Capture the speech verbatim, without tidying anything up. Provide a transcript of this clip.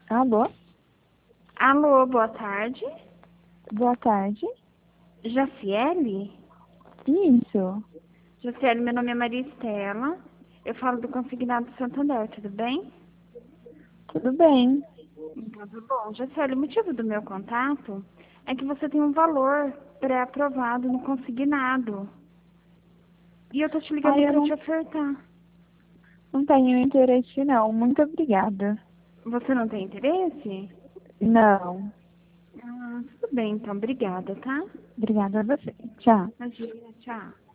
Alô? Alô, boa tarde. Boa tarde. Jaciele? Isso. Jaciele, meu nome é Maria Estela. Eu falo do Consignado Santander, tudo bem? Tudo bem. Tudo bom. Jaciele, o motivo do meu contato é que você tem um valor pré-aprovado no consignado. E eu tô te Ah, ligando eu para não, te ofertar. não tenho interesse, não. Muito obrigada. Você não tem interesse? Não. Ah, tudo bem, então. Obrigada, tá? Obrigada a você. Tchau. Imagina, tchau.